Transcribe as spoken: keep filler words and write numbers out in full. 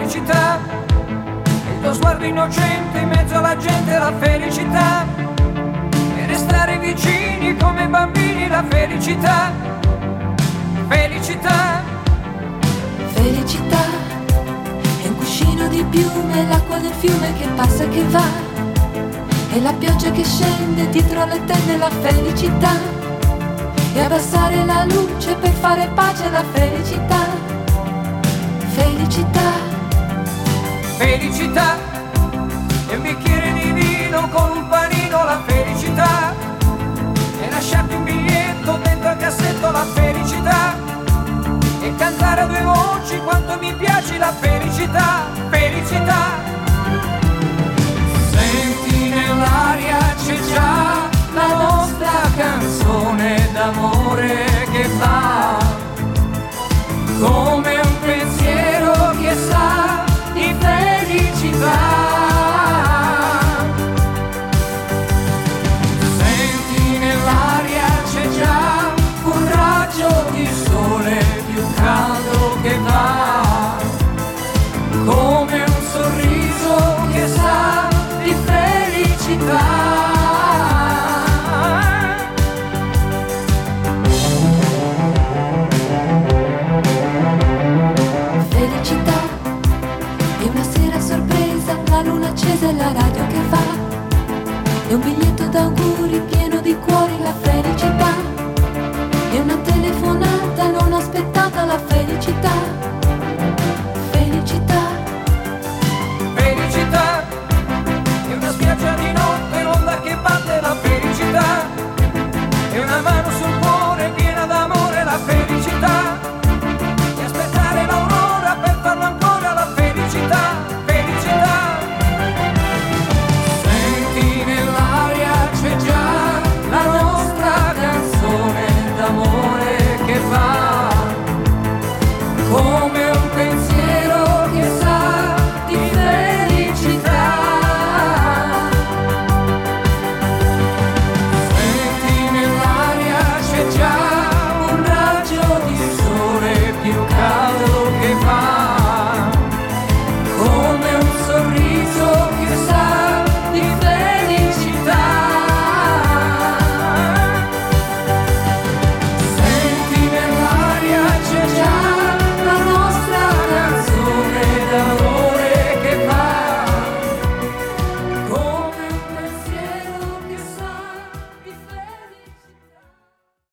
felicità, il tuo sguardo innocente in mezzo alla gente, la felicità, e restare vicini come bambini, la felicità, felicità. Felicità è un cuscino di piume, l'acqua del fiume che passa e che va, e la pioggia che scende dietro le tende, la felicità, e abbassare la luce per fare pace alla felicità, felicità. Felicità è un bicchiere di vino con un panino, la felicità, e lasciarti un biglietto dentro al cassetto, la felicità, e cantare a due voci quanto mi piace la felicità, felicità. Senti nell'aria c'è già la nostra canzone d'amore che va come un pensiero che sa di felicità. Senti nell'aria c'è già un raggio di sole più caldo che va come un sorriso che sa di felicità. Felicità è una sera sorpresa, la luna accesa e la radio che va, è un biglietto d'auguri pieno di cuori, la felicità, è una telefonata non aspettata, la felicità.